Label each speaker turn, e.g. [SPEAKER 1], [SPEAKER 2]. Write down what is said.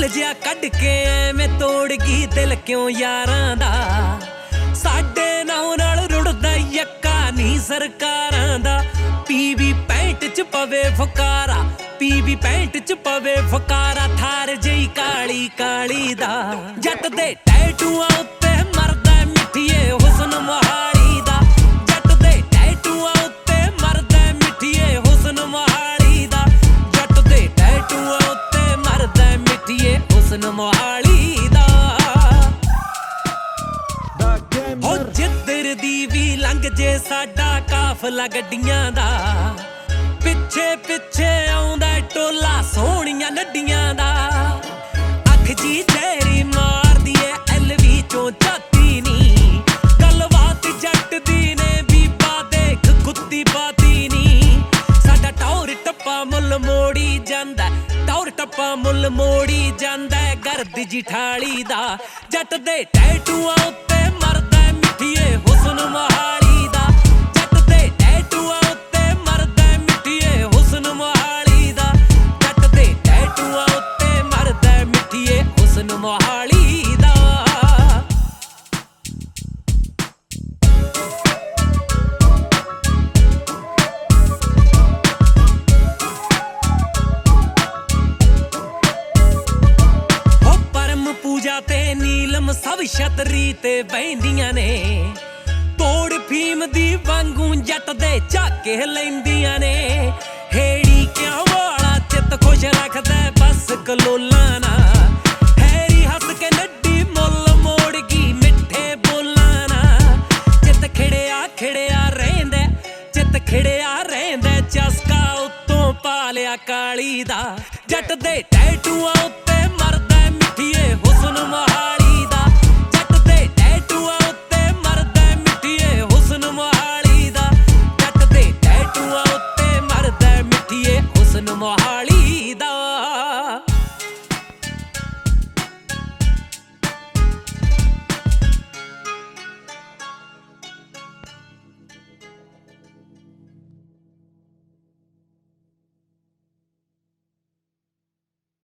[SPEAKER 1] ਦਿਲ ਜਿਹਾ ਕੱਢ ਕੇ ਐਵੇਂ ਤੋੜ ਗਈ ਦਿਲ ਕਿਉਂ ਯਾਰਾਂ ਦਾ। ਸਾਡੇ ਨਾਲ ਰੁੜਦਾ ਯੱਕਾ ਨੀ ਸਰਕਾਰਾਂ ਦਾ। ਪੀਵੀ ਪੈਂਟ ਚ ਪਵੇ ਫੁਕਾਰਾ, ਪੀਵੀ ਪੈਂਟ ਚ ਪਵੇ ਫੁਕਾਰਾ, ਥਾਰ ਜਈ ਕਾਲੀ ਕਾਲੀ ਦਾ। ਜੱਟ ਦੇ ਟੈਟੂਆਂ ਉੱਤੇ ਮਰਦਾ ਮਿੱਠੀਏ ਹੁਸਨ ਮੋਹਾਲੀ ਦਾ। ਜੱਟ ਦੇ ਟੈਟੂਆਂ ਉੱਤੇ ਮਰਦਾ ਮਿੱਠੀਏ ਹੁਸਨ ਮੋਹਾਲੀ ਦਾ। ਜੱਟ ਦੇ ਟੈਟੂਆਂ ਉੱਤੇ ਮਰਦਾ ਮਿੱਠੀਏ ਹੁਸਨ ਮੋਹਾਲੀ ਦਾ। ਹੋ ਜਿੱਧਰ ਦੀ ਵੀ ਲੰਘ ਜੇ ਸਾਡਾ ਕਾਫਲਾ ਗੱਡੀਆਂ ਦਾ, ਪਿੱਛੇ ਪਿੱਛੇ ਆਉਂਦਾ ਟੋਲਾ ਸੋਹਣੀਆਂ ਨੱਡੀਆਂ ਦਾ। ਅੱਖ ਜੀ ਤੇਰੀ ਮਾਰਦੀ ਏ ਐਲਵੀ ਚੋਂ ਝਾਤੀ ਨੀ, ਗੱਲਬਾਤ ਜੱਟ ਦੀ ਨੇ ਬੀਬਾ ਦੇਖ ਕੁੱਤੀ ਪਾਤੀ ਨੀ। ਸਾਡਾ ਟੌਰ ਟੱਪਾ ਮੁੱਲ ਮੋੜੀ ਜਾਂਦਾ, ਟੌਰ ਟੱਪਾ ਮੁੱਲ ਮੋੜੀ ਜਾਂਦਾ, ਗਰਦ ਜੀ ਠਾਲੀ ਦਾ। ਜੱਟ ਦੇ ਟੈਟੂਆਂ ਉੱਤੇ ਮਰਦਾ ਮਿੱਠੀਏ ਹੁਸਨ ਮੋਹਾਲੀ ਦਾ। ਜੱਟ ਦੇ ਟੈਟੂਆਂ ਉੱਤੇ ਮਰਦਾ ਮਿੱਠੀਏ ਹੁਸਨ ਮੋਹਾਲੀ ਦਾ। ਜੱਟ ਦੇ ਟੈਟੂਆਂ ਉੱਤੇ ਮਰਦਾ ਮਿੱਠੀਏ ਹੁਸਨ ਮੋਹਾਲੀ ਦਾ। ਹੋ ਪਰਮ ਪੂਜਾ ਤੇ ਨੀਲਮ ਸਭ ਛਤਰੀ ਤੇ ਬਹਿੰਦੀਆਂ ਨੇ, ਤੋੜ ਫੀਮ ਦੀ ਵਾਂਗੂ ਜੱਟ ਦੇ ਝਾਕੇ ਲੈਂਦੀਆਂ ਨੇ। ਹੇੜੀ ਕਿਉਂ ਵਾਲਾ ਚਿੱਤ ਖੁਸ਼ ਰੱਖਦਾ ਬਸ ਕਲੋਲਾਂ ਨਾ, ਹੈਰੀ ਹੱਸ ਕੇ ਨੱਡੀ ਮੁੱਲ ਮੋੜ ਗਈ ਮਿੱਠੇ ਬੋਲਾਂ ਨਾ। ਚਿੱਤ ਖਿੜਿਆ ਖਿੜਿਆ ਰਹਿੰਦਾ, ਚਿੱਤ ਖਿੜਿਆ ਰਹਿੰਦਾ, ਚਸਕਾ ਉੱਤੋਂ ਪਾ ਲਿਆ ਕਾਲੀ ਦਾ। ਜੱਟ ਦੇ ਟੈਟੂਆਂ ਉੱਤੇ ਮਰਦਾ ਮਿੱਠੀਏ ਹੁਸਨ ਮੋਹਾਲੀ